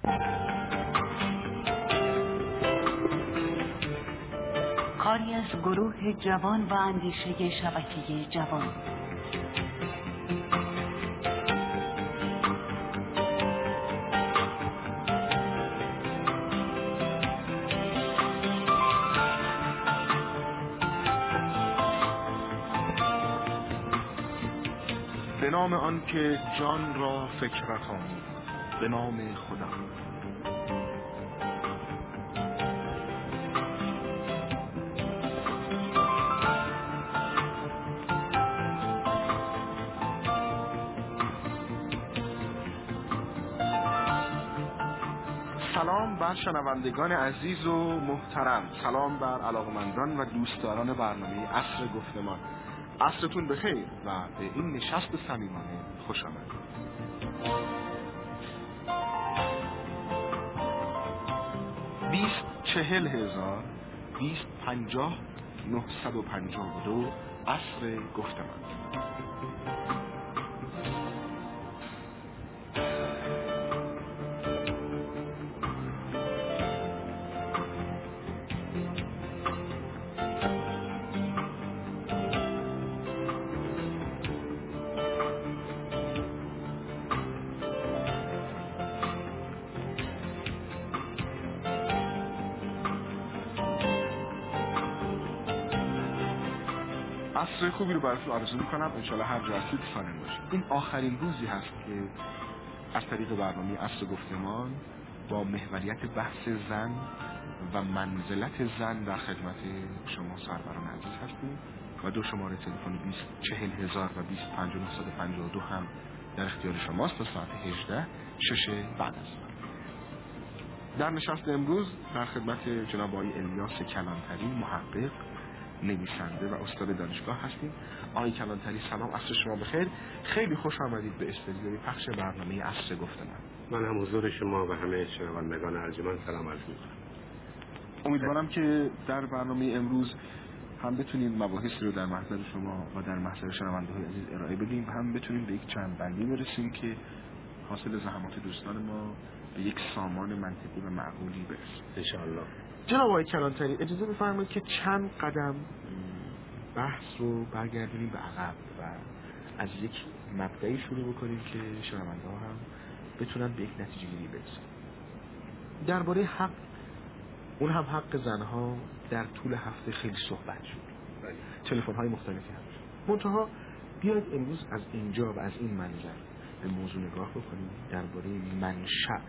کاری از گروه جوان و اندیشه شبکه جوان. به نام آن که جان را فکرت آمود، به نام خدا. سلام بر شنوندگان عزیز و محترم، سلام بر علاقمندان و دوستداران برنامه عصر گفتمان. عصرتون بخیر و به این نشست صمیمانه خوش آمدید. 2040,000 2050 952 عصر گفتمان. عصر خوبی رو براتون آرزو میکنم. انشالله هر جا هستید سالم باشید. این آخرین روزی هست که از طریق برنامه عصر گفتمان با محوریت بحث زن و منزلت زن در خدمت شما سروران عزیز هستیم و دو شماره تلفن 2040,000 و 250952 هم در اختیار شماست تا ساعت 18 شش بعد از ظهر. در نشست امروز در خدمت جناب آقای الیاس کلانتری، محقق، نویسنده و استاد دانشگاه هستیم. آقای کلانتری سلام، عصر شما بخیر. خیلی خوش آمدید به استودیوی پخش برنامه عصر گفتمان. من هم حضور شما و همه شنوندگان ارجمند سلام عرض می‌کنم. امیدوارم که در برنامه امروز هم بتونیم مباحثی رو در محضر شما و در محضر شنونده‌های عزیز ارائه بدیم و هم بتونیم به یک چند بندی برسیم که حاصل زحمات دوستان ما به یک سامان منطقی و معقولی برسیم ان شاء الله. جناب آقای کلانتری اجازه بفرمایید که چند قدم بحث رو برگردونیم به عقب و از یک مبدأی شروع بکنیم که شنونده‌ها هم بتونن به یک نتیجه گیری برسن. درباره حق، اون هم حق زنها، در طول هفته خیلی صحبت شد. تلفن‌های مختلفی هم شد. منتها بیاید امروز از اینجا و از این منظر به موضوع نگاه بکنیم درباره منشأ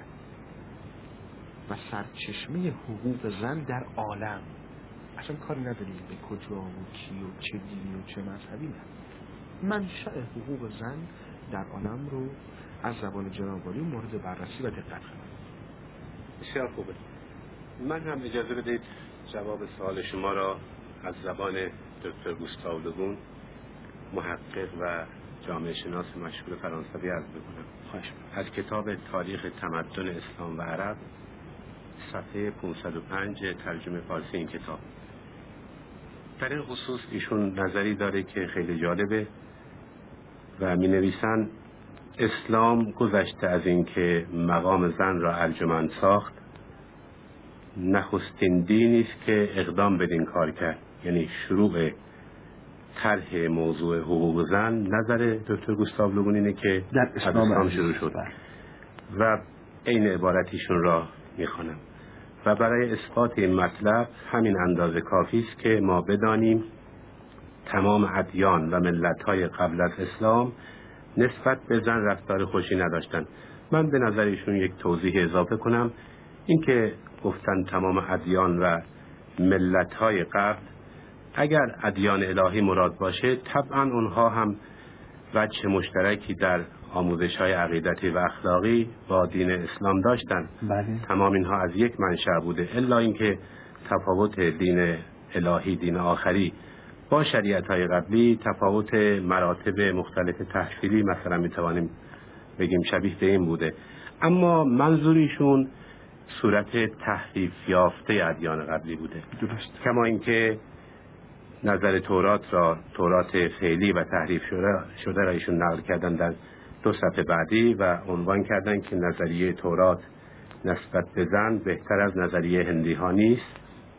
و سرچشمه حقوق زن در عالم. اصلا کاری نداریم به کجا و کی و چه دینی و چه مذهبی، نه. منشأ حقوق زن در عالم رو از زبان جناب عالی مورد بررسی و دقت کنیم. بسیار خوبه. من هم اجازه بدید جواب سوال شما را از زبان دکتر گوستاو لوگون، محقق و جامعه شناس مشهور فرانسوی عرض بکنم. خواهش از کتاب تاریخ تمدن اسلام و عرب، صفحه 505 ترجمه فارسی این کتاب. در این خصوص ایشون نظری داره که خیلی جالبه و می نویسن اسلام گذشته از این که مقام زن را ارجمند ساخت، نخستین دینی است که اقدام بدین کار کرد. یعنی شروع طرح موضوع حقوق زن نظر دکتر گوستاو لوگون اینه که در اسلام شروع شد و این عبارتیشون را میخوانم. و برای اثبات این مطلب همین اندازه کافی است که ما بدانیم تمام ادیان و ملت‌های قبل از اسلام نسبت به زن رفتار خوشی نداشتند. من به نظر ایشون یک توضیح اضافه کنم، اینکه گفتن تمام ادیان و ملت‌های قبل، اگر ادیان الهی مراد باشه طبعا اونها هم وجه مشترکی در آموزش‌های عقیدتی و اخلاقی با دین اسلام داشتن. بله. تمام اینها از یک منشأ بوده، الا اینکه تفاوت دین الهی، دین آخری با شریعت‌های قبلی تفاوت مراتب مختلف تحصیلی مثلا میتوانیم بگیم شبیه به این بوده. اما منظوریشون صورت تحریف یافته ادیان قبلی بوده. درست. کما اینکه نظر تورات فعلی و تحریف شده را ایشون نقل کردن در 2 صفحه بعدی و عنوان کردن که نظریه تورات نسبت به زن بهتر از نظریه هندی ها نیست.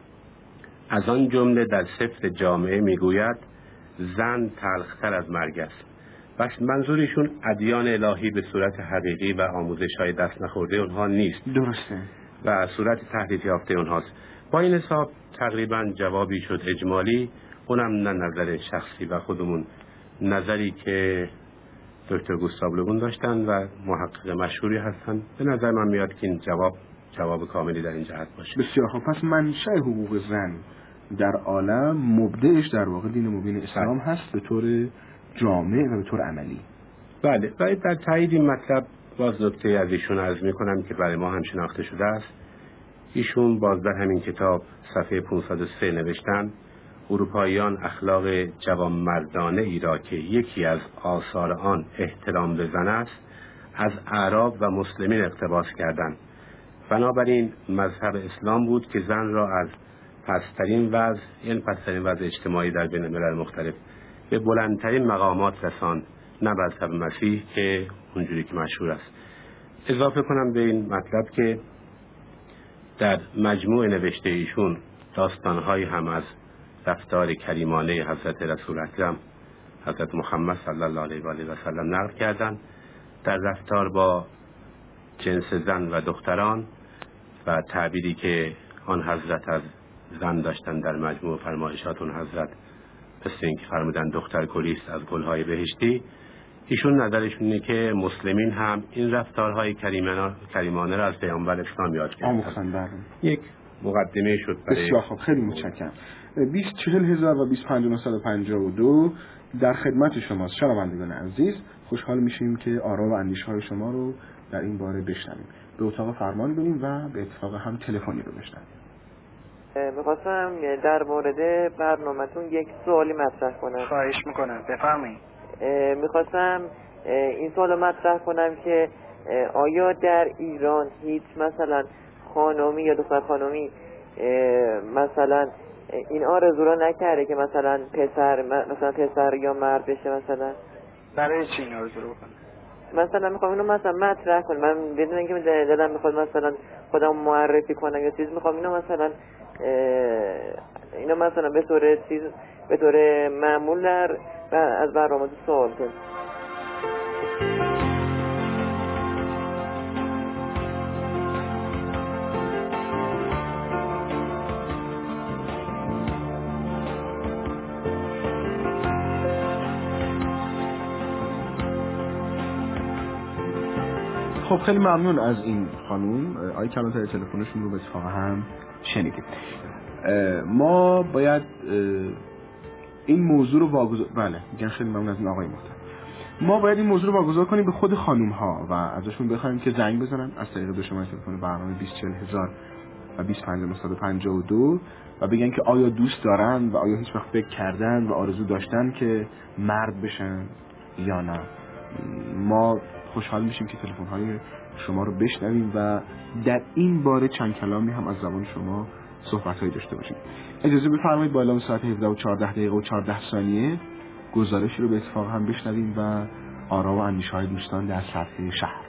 از آن جمله در سفر جامعه میگوید زن تلختر از مرگ است. بس منظورشون ادیان الهی به صورت حقیقی و آموزش های دست نخورده اونها نیست. درسته. و صورت تحریف یافته اونهاست. با این حساب تقریبا جوابی شد اجمالی، اونم نه نظر شخصی و خودمون، نظری که دکتر گوستاو لوبون داشتن و محقق مشهوری هستن. به نظر من میاد که این جواب کاملی در این جهت باشه. بسیار خوب. پس منشأ حقوق زن در عالم مبدعش در واقع دین مبین اسلام هست به طور جامع و به طور عملی. بله. و در تایید این مطلب باز نکته از ایشون عرض میکنم که برای ما هم شناخته شده است. ایشون باز در همین کتاب صفحه 503 نوشتن اروپاییان اخلاق جوانمردانه ای را که یکی از آثار آن احترام به زن است از اعراب و مسلمین اقتباس کردند. بنابراین مذهب اسلام بود که زن را از پسترین وضع اجتماعی در بین الملل مختلف به بلندترین مقامات رساند، نه مذهب مسیح که اونجوری که مشهور است. اضافه کنم به این مطلب که در مجموع نوشته ایشون داستان‌های هم از رفتار کریمانه حضرت رسول اکرم حضرت محمد صلی الله علیه و آله و سلم نقل کردند در رفتار با جنس زن و دختران و تعبیری که آن حضرت از زن داشتن در مجموع فرمایشات اون حضرت، مثل اینکه فرمودن دختر گلیست از گلهای بهشتی. ایشون نظرشون اینه که مسلمین هم این رفتارهای کریمانه را از پیامبر اسلام یاد گرفتن. یک مقدمه شد برای بسیار خوب. خیلی متشکرم. 24000 و 25952 در خدمت شماست شنوندگان عزیز. خوشحال میشیم که آرا و اندیشه‌های شما رو در این باره بشنویم. به اتاق فرمان بریم و به اتفاق هم تلفنی رو بشنویم. میخواستم در مورد برنامه‌تون یک سوالی مطرح کنم. خواهش میکنم بفرمایید. میخواستم این سوالو مطرح کنم که آیا در ایران هیچ مثلا خانمی یا دختر خانمی مثلا این آرزو رو نکرده که مثلا پسر یا مرد بشه؟ مثلا برای چی این آرزو رو بکنه؟ مثلا میخوام اینو مثلا مطرح کنم، من بدون اینکه دلم میخواد مثلا خودم معرفی کنم یا چیز، میخوام اینو مثلا به طور معمول از برنامه سوال کنم. خب خیلی ممنون از این خانوم. آقای کلانتری تلفنشون رو به اتفاق هم شنیدیم. ما باید این موضوع رو بله میگن خیلی ممنون از این آقای محترم. ما باید این موضوع رو واگذار کنیم به خود خانوم ها و ازشون بخوایم که زنگ بزنن از طریق دو شماره تلفن برنامه 24000 و 25952 و بگن که آیا دوست دارن و آیا هیچ وقت فکر کردن و آرزو داشتن که مرد بشن یا نه. ما خوشحال میشیم که تلفن های شما رو بشنویم و در این باره چند کلامی هم از زبان شما صحبت هایی داشته باشیم. اجازه بفرمایید با اعلام ساعت 17 و 14 دقیقه و 14 ثانیه گزارشی رو به اتفاق هم بشنویم و آرا و اندیشه های دوستان در سطح شهر.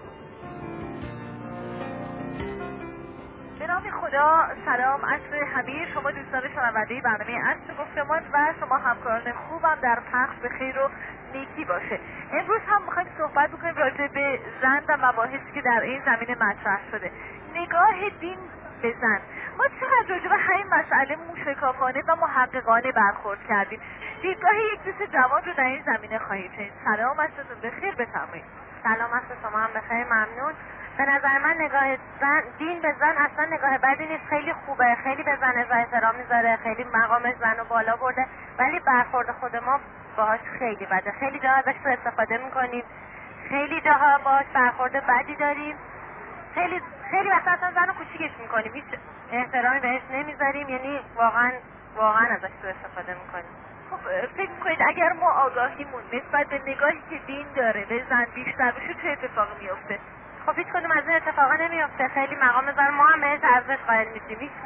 به نام خدا، سلام، عصر حبیر شما دوستان شنونده برنامه عصر گفتمان و شما همکاران خوبم در پخش به خیر و نیکی باشه. امروز هم میخوایم صحبت بکنیم راجع به زن و مباحثی که در این زمینه مطرح شده. نگاه دین به زن. ما چقدر راجع به همین مسئله موشکافانه و محققانه برخورد کردیم. دیدگاه یک دوست جوان رو در این زمینه خواهید شنید. سلام، عصرتون بخیر، بفرمایید. سلام، عصر شما هم بخیر، ممنون. به نظر من نگاه دین به زن اصلا نگاه بدی نیست، خیلی خوبه، خیلی به زن احترام میذاره، خیلی مقام زن رو بالا برده، ولی برخورد خود ما باهاش خیلی بده. خیلی جاها ازش استفاده میکنیم، خیلی جاها باهاش برخورد بدی داریم، خیلی وقتا اصلا زن رو کوچیکش میکنیم، هیچ احترامی بهش نمیذاریم، یعنی واقعا ازش استفاده میکنیم. خب فکر میکنید اگر ما آگاهیمون نسبت به نگاهی که دین داره به زن بیشتر بشه چه اتفاقی میفته؟ خب هیچ کدوم از این اتفاقا نمیفته. خیلی مقام زن ما هم بهش ارزش قائل میشیم،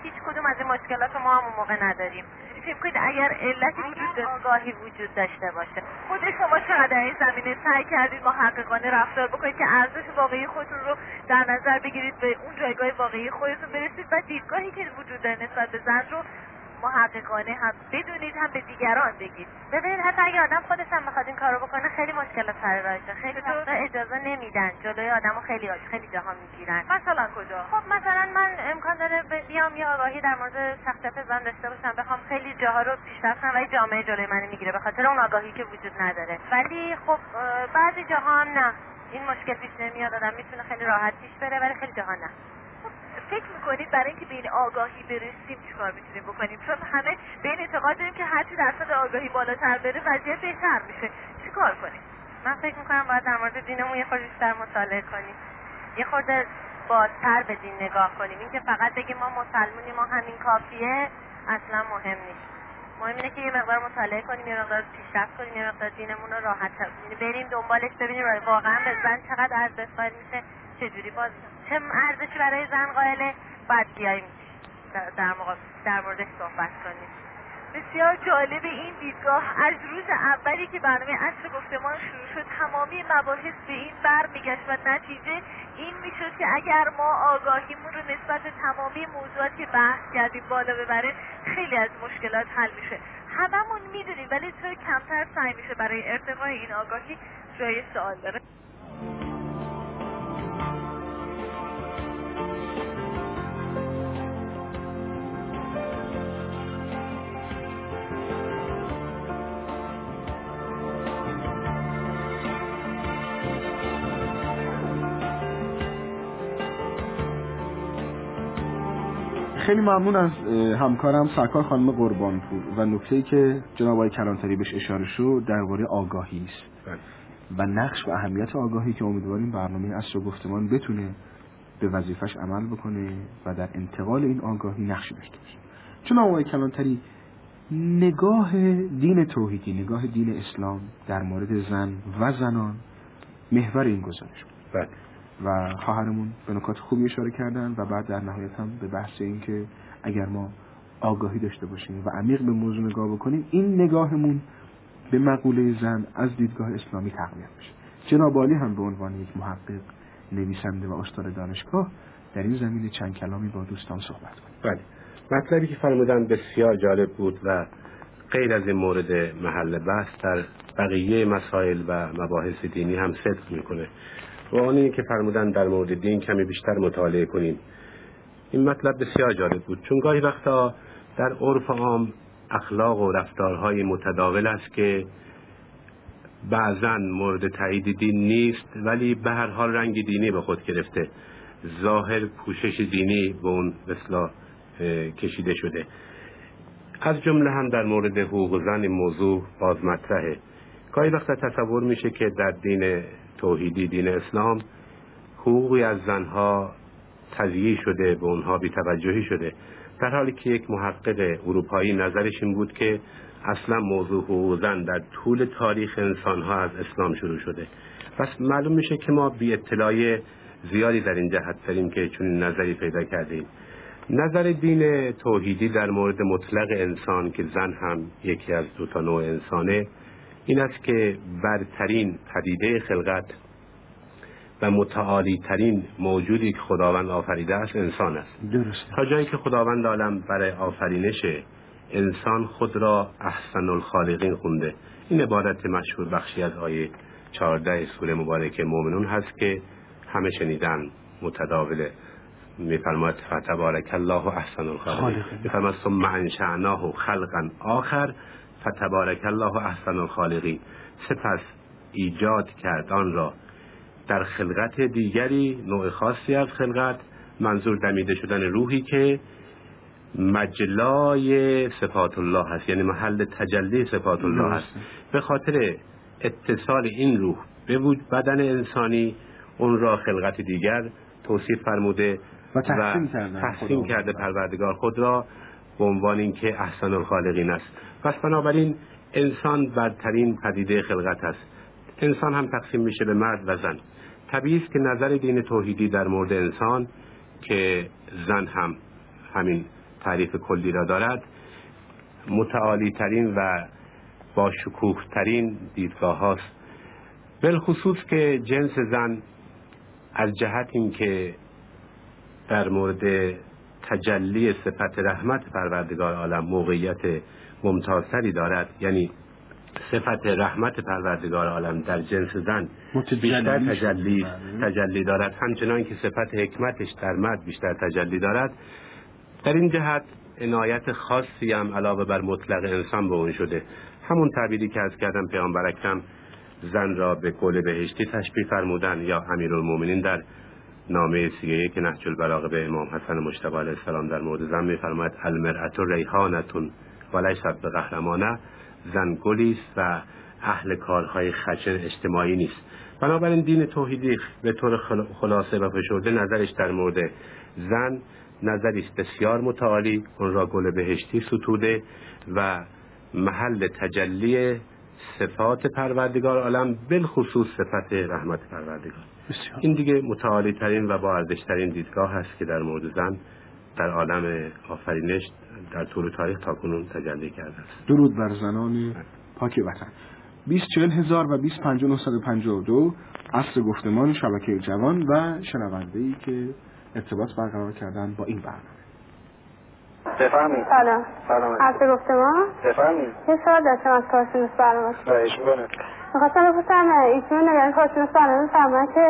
هیچ کدوم از این مشکلات ما هم موقع نداریم. فکر کنید اگر علتی وجود آگاهی وجود داشته باشه، خود شما چقدر در این زمینه سعی کردید محققانه رفتار بکنید که ارزش واقعی خودتون رو در نظر بگیرید، به اون جایگاه واقعی خودتون برسید و دیدگاهی که وجود داره نسبت به زن رو محققانه هم بدونید هم به دیگران بگید؟ ببینید حتی اگه آدم خودش هم بخواد این کارو بکنه خیلی مشکلات سر راهشه، خیلی وقتا اجازه نمیدن، جلوی آدمو خیلی جاها میگیرن. مثلا کجا؟ خب مثلا من امکان داره بیام یه آگاهی در مورد شخصیت زن داشته باشم، بخوام خیلی جاها رو پیشرفت کنم ولی جامعه جلوی من میگیره به خاطر اون آگاهی که وجود نداره. ولی خب بعضی جاها هم نه، این مشکل پیش نمیاد، آدم میتونه خیلی راحت پیش بره، ولی خیلی جاها نه. فکر میکنید برای اینکه به این آگاهی برسیم چیکار میتونیم بکنیم؟ چون همه به این اعتقاد داریم که هرچی درصد آگاهی بالاتر بره وضعیت بهتر میشه. چیکار کنیم؟ من فکر میکنم باید در مورد دینمون یه خورده بیشتر مطالعه کنیم، یه خورده بازتر به دین نگاه کنیم. اینکه فقط بگیم ما مسلمونیم ما همین کافیه اصلا مهم نیست. مهم اینه که یه مقدار مطالعه کنیم، یه مقدار پیشرفت کنیم، یه مقدار دینمون رو راحت بریم دنبالش، ببینیم واقعا به زن چقدر ارزش قائل میشه، چجوری باز چه ارزشی برای زن قائله، بعد بیاییم در موردش صحبت کنیم. بسیار جالب این دیدگاه. از روز اولی که برنامه عصر گفتمان شروع شد تمامی مباحث به این برمیگشت و نتیجه این میشد که اگر ما آگاهیمون رو نسبت به تمامی موضوعاتی که بحث کردیم بالا ببریم خیلی از مشکلات حل میشه. هممون میدونیم ولی چرا کمتر سعی میشه برای ارتقای این آگاهی؟ جای سوال داره. خیلی ممنون از همکارم سرکار خانم قربانپور و نکته‌ای که جناب آقای کلانتری بهش اشاره شد درباره آگاهی است و نقش و اهمیت آگاهی که امیدواریم برنامه عصر گفتمان بتونه به وظیفش عمل بکنه و در انتقال این آگاهی نقشی داشته باشه. جناب آقای کلانتری، نگاه دین توحیدی، نگاه دین اسلام در مورد زن و زنان محور این گزارش بود و خواهرمون به نکات خوبی اشاره کردن و بعد در نهایت هم به بحث این که اگر ما آگاهی داشته باشیم و عمیق به موضوع نگاه بکنیم این نگاهمون به مقوله زن از دیدگاه اسلامی تقویت بشه. جناب عالی هم به عنوان یک محقق، نویسنده و استاد دانشگاه در این زمینه چند کلامی با دوستان صحبت کنیم. بله، مطلبی که فرمودن بسیار جالب بود و غیر از این مورد محل بحث در بقیه مسائل و مباحث دینی هم صدق میکنه. و آنی که فرمودن در مورد دین کمی بیشتر مطالعه کنیم. این مطلب بسیار جالب بود، چون گاهی وقتا در عرف عام اخلاق و رفتارهای متداول است که بعضا مورد تایید دین نیست ولی به هر حال رنگ دینی به خود گرفته، ظاهر پوشش دینی به اون اصطلاح کشیده شده. از جمله هم در مورد حقوق زن این موضوع باز مطرحه. گاهی وقتا تصور میشه که در دین توحیدی، دین اسلام، حقوقی از زنها تضییع شده، به اونها بی‌توجهی شده، در حالی که یک محقق اروپایی نظرش این بود که اصلا موضوع حقوق زن در طول تاریخ انسانها از اسلام شروع شده. پس معلوم میشه که ما بی اطلاعی زیادی در این جهت داریم که چون نظری پیدا کردیم. نظر دین توحیدی در مورد مطلق انسان که زن هم یکی از دو تا نوع انسانه این است که برترین پدیده خلقت و متعالی ترین موجودی که خداوند آفریده است انسان است. درست. تا جایی که خداوند عالم برای آفرینش انسان خود را احسن الخالقین خونده. این عبارت مشهور بخشی از آیه 14 سوره مبارکه مومنون هست که همه شنیدن، متداوله. میفرماید فتبارک الله احسن الخالقین، میفرماید ثم انشأناه خلقا آخر فتبارک الله احسن الخالقین، سپس ایجاد کرد آن را در خلقت دیگری، نوع خاصی از خلقت، منظور دمیده شدن روحی که مجلای صفات الله هست، یعنی محل تجلی صفات الله هست. به خاطر اتصال این روح به بدن انسانی اون را خلقت دیگر توصیف فرموده و تحسین کرده پروردگار خود را به عنوان اینکه احسن الخالقین است. پس بنابراین انسان برترین پدیده خلقت است. انسان هم تقسیم میشه به مرد و زن. طبیعی است که نظر دین توحیدی در مورد انسان که زن هم همین تعریف کلی را دارد متعالی ترین و با شکوه ترین دیدگاه هاست، بالخصوص که جنس زن از جهت این که در مورد تجلی صفت رحمت پروردگار عالم موقعیت ممتازتری دارد، یعنی صفت رحمت پروردگار عالم در جنس زن بیشتر تجلی دارد، همچنان که صفت حکمتش در مرد بیشتر تجلی دارد. در این جهت عنایت خاصی هم علاوه بر مطلق انسان به اون شده. همون تعبیری که از کردم پیامبر اکرم زن را به گل بهشتی تشبیه فرمودن، یا امیرالمومنین در نامه 31 که نهج البلاغه به امام حسن مجتبی علیه السلام در مورد زن می‌فرماید المرأة ریحانة ولیست بقهرمانه، زن گلی است و اهل کارهای خشن اجتماعی نیست. بنابراین دین توحیدی به طور خلاصه و فشرده نظرش در مورد زن نظری است بسیار متعالی، اون را گل بهشتی ستوده و محل تجلی صفات پروردگار عالم، بالخصوص صفت رحمت پروردگار. این دیگه متعالی ترین و با ارزش ترین دیدگاه هست که در مورد زن در عالم آفرینش در طول تاریخ تاکنون تجلی کرده است. درود بر زنان پاک وطن. 2040000 و 25952 عصر گفتمان شبکه جوان و شنونده‌ای که ارتباط برقرار کردن با این برنامه. بفرمایید. سلام. عصر گفتمان. بفرمایید. یه سوال داشتم از کارشناس برنامه. خواهش می‌کنم. می‌خواستم بپرسم ایشون نگران کارشناس برنامه فرمودن که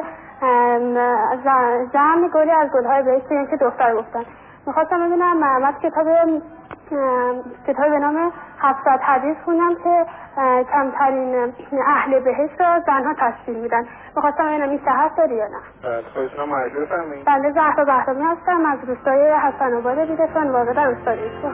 زن گلی از گل‌های بهشت، یعنی که دختر گفتن. می‌خواستم بدونم من کتابی به نام 700 حدیث خوندم که کمترین اهل بهشت را زنها تشکیل میدن. می‌خواستم ببینم این صحت داره یا نه. خودتون معرفی بفرمایید. بنده زهرا بهرامی هستم از روستای حسن آباد بیدفان، واقع در استان اصفهان.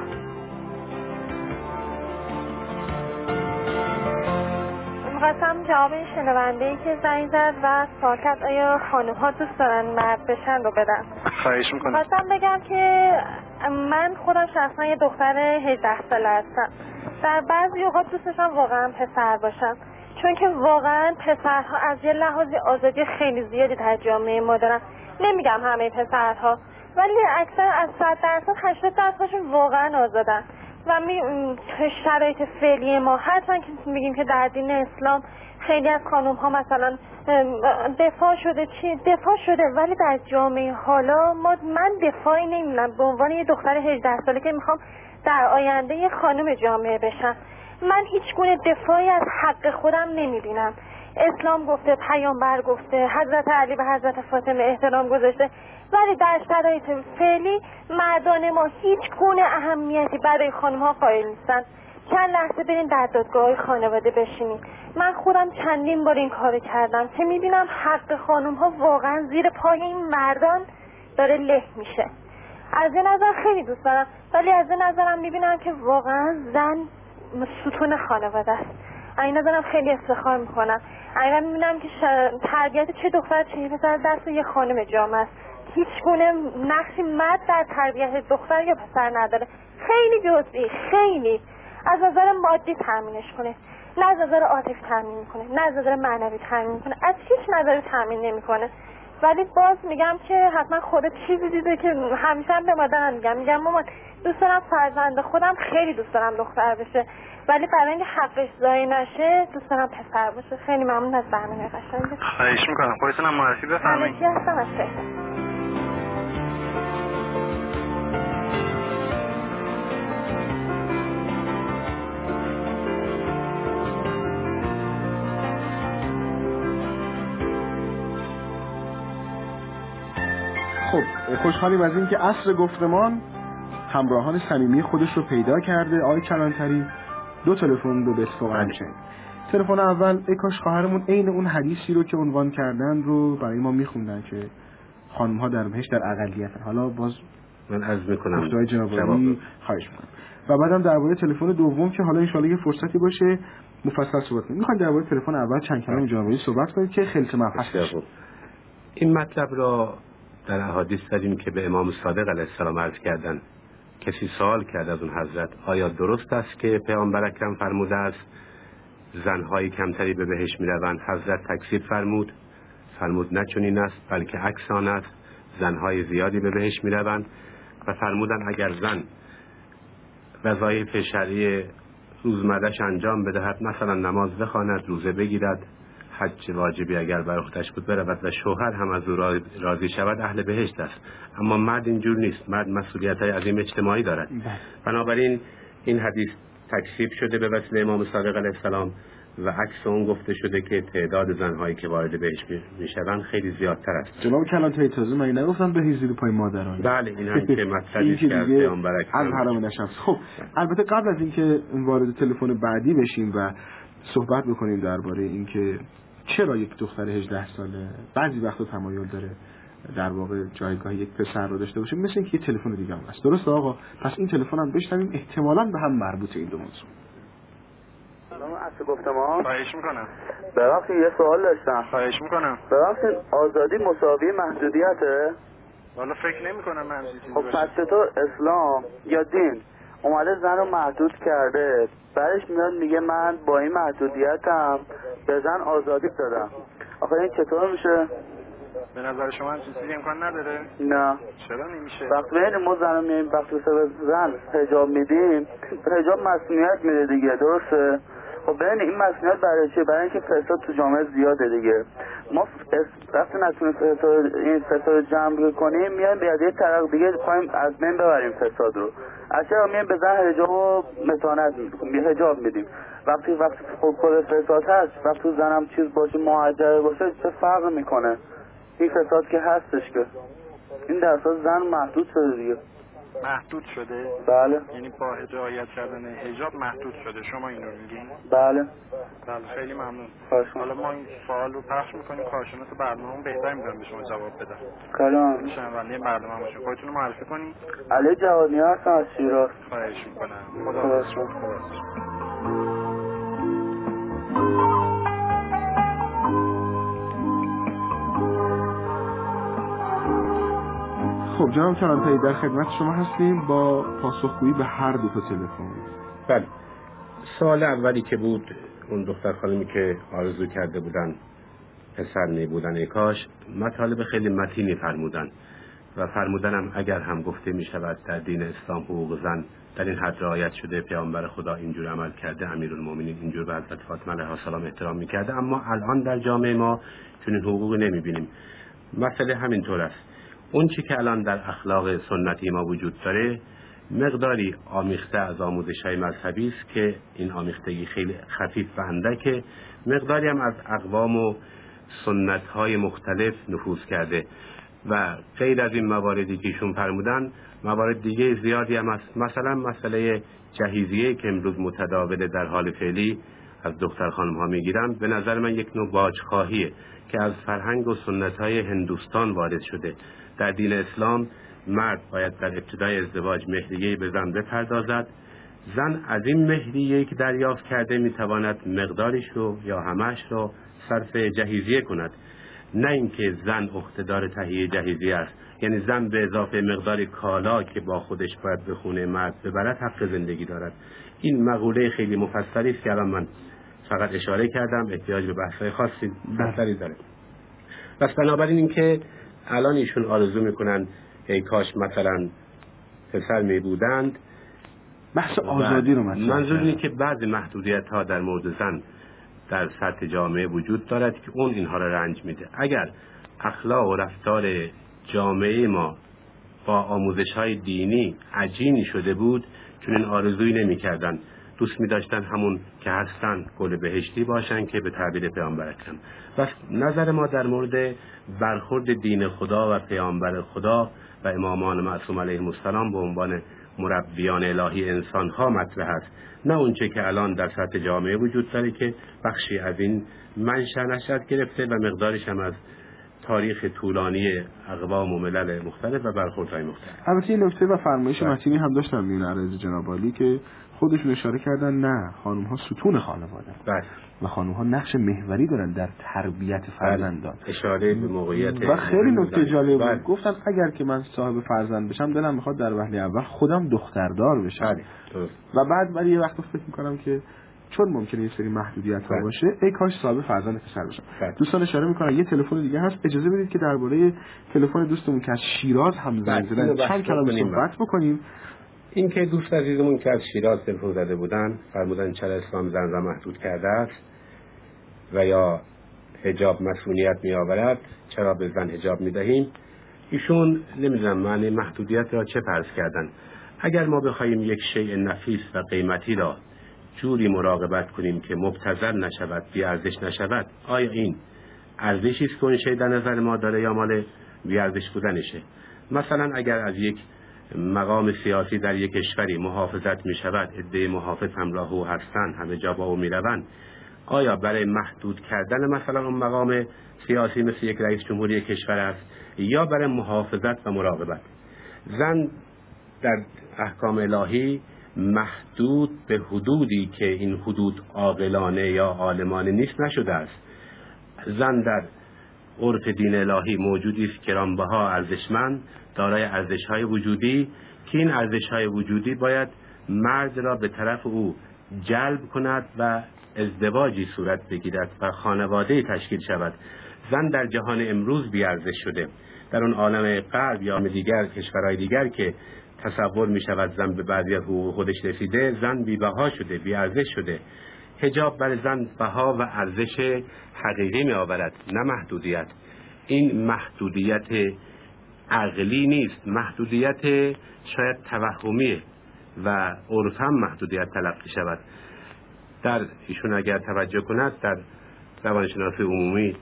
می‌خواستم جواب این شنونده‌ای که زنگ زد و سوال کرد آیا خانم‌ها دوست دارن مرد بشن رو بدن. خواهش می‌کنم. خواستم بگم که من خودم شخصا یه دختر 18 ساله هستم. در بعضی اوقات دوست داشتم واقعا پسر باشم، چون که واقعا پسرها از یه لحاظی آزادی خیلی زیادی در جامعه ما دارن. نمیگم همه پسرها، ولی اکثر از 100% 80% واقعا آزادن و شرایط فعلی ما هرچند که میگیم که در دین اسلام خیلی از خانم ها مثلا دفاع شده ولی در جامعه حالا من دفاعی نمیدونم. به عنوان یه دختر 18 ساله که میخوام در آینده یه خانم جامعه بشم، من هیچ گونه دفاعی از حق خودم نمیبینم. اسلام گفته، پیامبر گفته، حضرت علی به حضرت فاطمه احترام گذاشته، ولی در شرایط فعلی مردان ما هیچ گونه اهمیتی برای خانم‌ها قائل نیستن. چند لحظه برین در دادگاه خانواده بشینین. من خودم چندین بار این کارو کردم که میبینم حق خانم‌ها واقعا زیر پای این مردان داره له میشه. از این نظر خیلی دوست دارم، ولی از این نظرم میبینم که واقعا زن ستون خانواده است. از این نظرم خیلی افتخار میکنم. اگر میبینم که تربیت چه دختر چه پسر دست یه خانم جامعه است. هیچ گونه نقشی مرد در تربیت دختر یا پسر نداره. خیلی جزئی، خیلی از نظر مادی تامینش کنه، نه از نظر عاطفی تامین کنه، نه از نظر معنوی تامین کنه، از هیچ نظری تامین نمیکنه. ولی باز میگم که حتما خودت چیزی دیده که همیشه هم به مادرم میگم مامان دوست دارم فرزند خودم خیلی دوست دارم دختر بشه، ولی برای اینکه حقش ضایع نشه دوست دارم پسر باشه. خیلی ممنون از برنامه قشنگت. خواهش میکنم. خودتون هم معرفی بفرمایید. همه هستم از خیلی. خب خوشحالیم از این که عصر گفتمان همراهان صمیمی خودش رو پیدا کرده. آقای کلانتری 2 تلفن رو بسپارن. تلفن اول ای کاش خواهرمون عین اون حدیثی رو که عنوان کردن رو برای ما میخوندن که خانم ها در بهشت در اقلیتن. حالا باز من عرض میکنم گفتگوی جنابعالی خواهش میکنم. و بعدم درباره تلفن دوم که حالا ان شاءالله یه فرصتی باشه مفصل صحبت کنیم. میخوام درباره تلفن اول چند کلمه جنابعالی صحبت کنید که خیلی مبحث بشه. این مطلب را در احادیث داریم که به امام صادق علیه السلام عرض کردن. کسی سوال کرد از اون حضرت آیا درست است که پیامبر اکرم فرموده است زنهای کمتری به بهشت میروند؟ حضرت تکذیب فرمود نه چنین است، بلکه عکس آن است، زنهای زیادی به بهشت میروند. و فرمودن اگر زن وظایف شرعی روزمره‌اش انجام بدهد، مثلا نماز بخواند، روزه بگیرد، حج واجبی اگر بر عهده‌اش بود برود و شوهر هم از او راضی شود، اهل بهشت است. اما مرد اینجور نیست، مرد مسئولیت‌های عظیم اجتماعی دارد. بنابراین این حدیث تکذیب شده به وسیله امام صادق علیه السلام و عکس اون گفته شده که تعداد زن‌هایی که وارد بهشت میشوند خیلی زیادتر است. جناب کلانتری تازه من نگفتم به زیر پای مادران. بله این هم که مطلبی است که از پیامبر از حرام نشمس. خب البته قبل از اینکه وارد تلفن بعدی بشیم و صحبت بکنیم درباره اینکه چرا یک دختر 18 ساله بعضی وقتا تمایل داره در واقع جایگاه یک پسر رو داشته باشه، مثل اینکه یه تلفن دیگه هم هست. درسته آقا؟ پس این تلفن هم بشنویم، احتمالاً به هم مربوطه این دو موضوع. سلام عصر گفتمان. خواهش میکنم. ببخشید یه سوال داشتم. خواهش میکنم. ببخشید آزادی مساوی محدودیته؟ والا فکر نمیکنم من چیزی خب پس چطور اسلام یا دین اومده زن رو محدود کرده، بعدش میاد میگه من با این محدودیتم به زن آزادی دادم؟ آخه این چطور میشه؟ به نظر شما چیزی امکان نداره؟ نه. چرا نمیشه؟ وقتی بین ما زن رو میاییم وقتی به زن حجاب میدیم، حجاب مسئولیت میده دیگه، درسته؟ خب بین این مسئولیت برای چیه؟ برای اینکه فساد تو جامعه زیاده دیگه. ما وقتی نتونیم این فساد جمع کنیم میایم به یه طرف دیگه پایم از بین ببریم فساد رو. اصلا میایم به زن حجاب و متانت حجاب میدیم. وقتی خب فساد هست، وقتی زنم چیز باشه مهاجر باشه چه فرق میکنه؟ این فساد که هستش که این در اساس زن محدود شده دیگه. محدود شده؟ بله. یعنی با رعایت کردن حجاب محدود شده، شما اینو میگین؟ بله. بله خیلی ممنون. حالا ما این سوال رو پخش میکنیم، کارشناس برنامه‌مون بهتر میدونم به شما جواب بدم. کلام. شنونده برنامه باشین. خودتون رو معرفی کنید. علی جوادی هستم از شیراز. خواهش میکنم. خدا خب جناب کلانتری در خدمت شما هستیم با پاسخگویی به هر دو تا تلفن. بله. سوال اولی که بود اون دختر خانمی که آرزو کرده بودن پسر نبودن ای کاش، مطالب خیلی متینی فرمودن و فرمودنم اگر هم گفته می شود در دین اسلام حقوق زن در این حد رعایت شده، پیامبر خدا اینجور عمل کرده، امیرالمومنین اینجور به حضرت فاطمه علیها السلام احترام می کرده، اما الان در جامعه ما چنین حقوقی نمی بینیم. مسئله همینطور است. اون چی که الان در اخلاق سنتی ما وجود داره مقداری آمیخته از آموزش‌های مذهبی است که این آمیختگی خیلی خفیف و اندکه، مقداری هم از اقوام و سنت‌های مختلف نفوذ کرده و غیر از این مواردی که ایشون فرمودن موارد دیگه زیادی هم است. مثلا مسئله جهیزیه که امروز متداول در حال فعلی از دختر خانم ها میگیرن، به نظر من یک نوع باجخواهیه که از فرهنگ و سنت‌های هندوستان وارد شده. در دین اسلام مرد باید در ابتدای ازدواج مهریه به زن بپردازد، زن از این مهریه که دریافت کرده میتواند مقدارش رو یا همش رو صرف جهیزیه کند، نه اینکه زن عهده‌دار تهیه جهیزیه است. یعنی زن به اضافه مقدار کالا که با خودش باید به خونه مرد ببرد حق زندگی دارد. این مقوله خیلی مفصلی است که الان من فقط اشاره کردم، احتیاج به بحث‌های خاصی مفصلی داره. پس بنابراین اینکه الان ایشون آرزو میکنن ای کاش مثلا پسر می بودند، بحث آزادی رو منظور اینه که بعضی محدودیت ها در مورد زن در سطح جامعه وجود دارد که اون اینها را رنج میده. اگر اخلاق و رفتار جامعه ما با آموزش های دینی عجینی شده بود چون این آرزویی نمی کردن، دوست می داشتن همون که هستن گل بهشتی باشن که به تعبیر پیامبر اکرم. بس نظر ما در مورد برخورد دین خدا و پیامبر خدا و امامان معصوم علیهم السلام به عنوان مربیان الهی انسان ها مطرح است، نه اونچه که الان در سطح جامعه وجود داره که بخشی از این منشأ نشأت گرفته و مقدارش هم از تاریخ طولانی اقوام و ملل مختلف و برخوردهای مختلف. البته این نکته و فرمایش متینی هم داشتم میون عرض جناب عالی که خودشون اشاره کردن نه، خانم ها ستون خانواده و خانم ها نقش محوری دارن در تربیت فرزندان. اشاره به موقعیت و خیلی نکته جالب بود. گفتن اگر که من صاحب فرزند بشم دلم میخواد در وهله اول خودم دختردار بشم. و بعد ولی یه وقت فکر میکنم که چون ممکنه یه سری محدودیت ها باشه ای کاش صاحب فرزند پسر بشم. دوستان اشاره میکنن یه تلفن دیگه هست، اجازه بدید که درباره تلفن دوستمون که از شیراز هم زنگ زدن چند کلمه صحبت بکنیم. این که دوست عزیزمون که از شیراز تلفن زده بودن فرمودن چرا اسلام زن را محدود کرده است و یا حجاب مسئولیت می آورد، چرا به زن حجاب می دهیم. ایشون نمیدونم معنی محدودیت را چه فرض کردن. اگر ما بخوایم یک شیء نفیس و قیمتی را جوری مراقبت کنیم که مبتذل نشود، بی ارزش نشود، آیا این ارزشی است که اون شیء در نظر ما داره یا مال بی ارزش بودنشه؟ مثلا اگر از یک مقام سیاسی در یک کشوری محافظت می شود، عده محافظ همراه او هستند، همه جا با او می روند، آیا برای محدود کردن مثلا اون مقام سیاسی مثل یک رئیس جمهوری کشور است یا برای محافظت و مراقبت؟ زن در احکام الهی محدود به حدودی که این حدود عاقلانه یا عالمانه نیست نشده است. زن در عرف دین الهی موجودی است گرانبها، ارزشمند، دارای ارزش‌های وجودی که این ارزش‌های وجودی باید مرد را به طرف او جلب کند و ازدواجی صورت بگیرد و خانواده تشکیل شود. زن در جهان امروز بی‌ارزش شده. در اون عالم غرب یا دیگر کشورهای دیگر که تصور می شود زن به بعضی از حقوق خودش رسیده، زن بی‌بها شده، بی‌ارزش شده. حجاب برای زن بها و ارزش حقیقی می آورد، نه محدودیت. این محدودیت عقلی نیست، محدودیت شاید توهمیه و عرفاً محدودیت تلقی شود. در ایشون اگر توجه کند در روانشناسی عمومی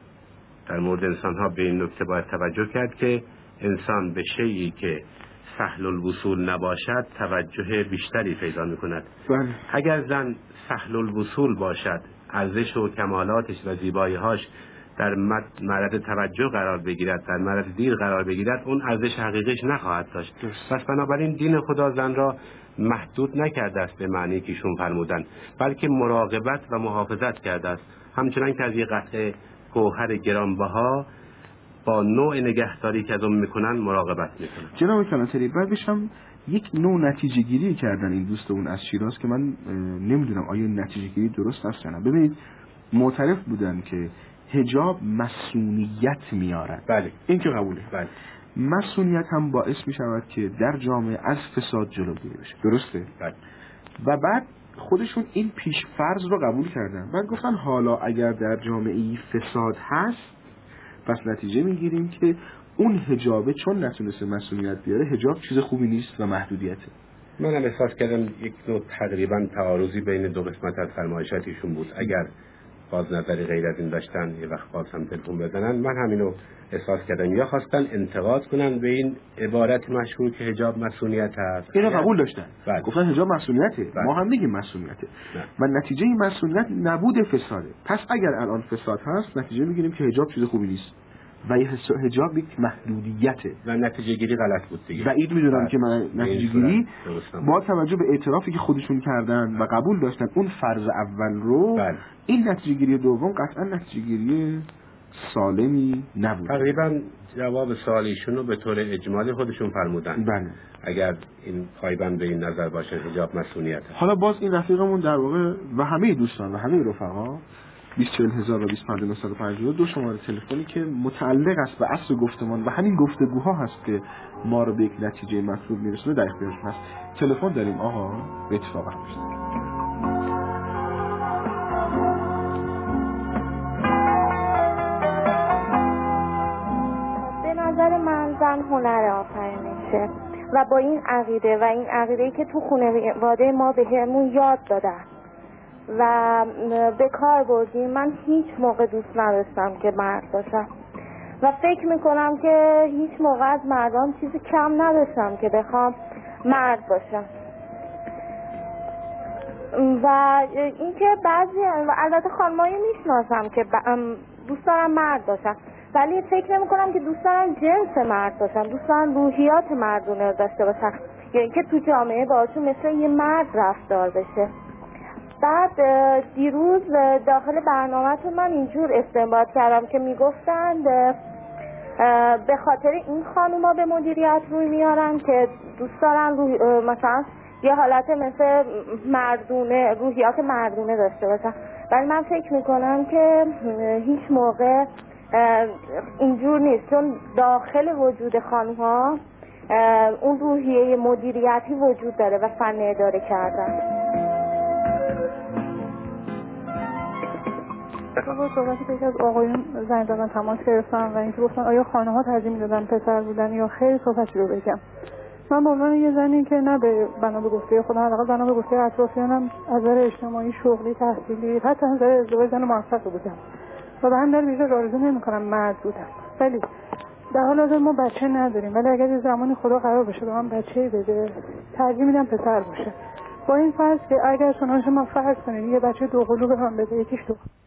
در مورد انسان‌ها به این نکته باید توجه کرد که انسان به شیئی که سهل الوصول نباشد توجه بیشتری پیدا می‌کند. اگر زن سهل الوصول باشد، ارزش و کمالاتش و زیبایی‌هاش در معرض توجه قرار بگیرد، در معرض دید قرار بگیرد، اون ارزش حقیقیش نخواهد داشت. پس بنابراین دین خدا زن را محدود نکرده است به معنی که ایشون فرمودن، بلکه مراقبت و محافظت کرده است. همچنان که از یک قطعه گوهر گرانبها با نوع نگهداری که از اون میکنن مراقبت میکنن. جناب کلانتری، بعدش هم یک نوع نتیجه گیری کردن این دوستمون از شیراز که من نمیدونم آیا نتیجه گیری درست است یا نه. ببینید معترف بودن که حجاب مسئولیت میارد. بله، این که قبوله. بله. مسئولیت هم باعث میشود که در جامعه از فساد جلوگیری بشه. درسته؟ بله. و بعد خودشون این پیش فرض رو قبول کردن. بعد گفتن حالا اگر در جامعه فساد هست، پس نتیجه میگیریم که اون حجابه چون نتونسته مسئولیت بیاره، حجاب چیز خوبی نیست و محدودیته. منم احساس کردم یک نوع تقریبا تعارضی بین دو قسمت از فرمایشاتشون بود. اگر باز نظری غیر از این داشتن یه وقت باز هم تلفن بزنن. من همینو احساس کردم، یا خواستن انتقاد کنن به این عبارت مشهور که حجاب مسئولیت هست. اینو قبول داشتن. بله. گفتن حجاب مسئولیته. بله. ما هم میگیم مسئولیته. و نتیجه این مسئولیت نبود فساده. پس اگر الان فساد هست، نتیجه میگیریم که حجاب چیز خوبی نیست و حجاب یک محدودیته و نتیجه گیری غلط بود دیگه. بعید میدونم که من نتیجه گیری با توجه به اعترافی که خودشون کردن و قبول داشتن اون فرض اول رو، بله. این نتیجه گیری دوم قطعا نتیجه گیری سالمی نبود. تقریبا جواب سوال ایشون رو به طور اجمالی خودشون فرمودن. بله. اگر این پایبند به این نظر باشه حجاب مسئولیته. حالا باز این رفیقمون در واقع و همه دوستان و همه رفقا 24000 و 25952 شماره تلفنی که متعلق است به اصل گفتمان و همین گفتگوها هست که ما رو به یک نتیجه مطلوب میرسونه در اختیارشون هست. تلفن داریم آقا، به اتفاق هست. به نظر من زن هنر آفرینشه و با این عقیده و این عقیده‌ای که تو خانواده ما بهمون یاد دادن و به کار بردیم، من هیچ موقع دوست نداشتم که مرد باشم و فکر میکنم که هیچ موقع از مردم چیزی کم نداشتم که بخوام مرد باشم. و اینکه بعضی البته خانمایی میشناسم که دوست دارم مرد باشم، ولی فکر نمیکنم که دوست دارم جنس مرد باشم، دوست دارم روحیات مردونه رو داشته باشم، یا اینکه تو جامعه باهاشون مثل یه مرد رفتار بشه. بعد دیروز داخل برنامه‌تون من اینجور استنباط کردم که میگفتند به خاطر این خانوما به مدیریت روی میارن که دوست دارن مثلا یه حالت مثل مردونه، روحیات مردونه داشته باشن، ولی من فکر میکنم که هیچ موقع اینجور نیست، چون داخل وجود خانوما اون روحیه مدیریتی وجود داره و فن اداره کردن. با صحبتی که از آقایون زنگ زدن تماس گرفتم و اینکه گفتن آیا خانه ها ترجیح میدادن پسر بودن یا خیر، صحبتی رو بگم. من به عنوان یه زنی که نه بنا به گفته خودم، حداقل بنا به گفته اطرافیانم از نظر اجتماعی، شغلی، تحصیلی، حتی از نظر ازدواج زن موفق بودم و به هم در بیشتر آرزو نمی‌کنم مرد بودم. ولی در حال حاضر ما بچه نداریم، ولی اگر یه زمانی خدا قرار بشه به من بچه‌ای بده، ترجیح میدم پسر باشه. با این فرض که اگر چنانچه من فرض کنیم یه بچه دوقلو به من بده، یکیش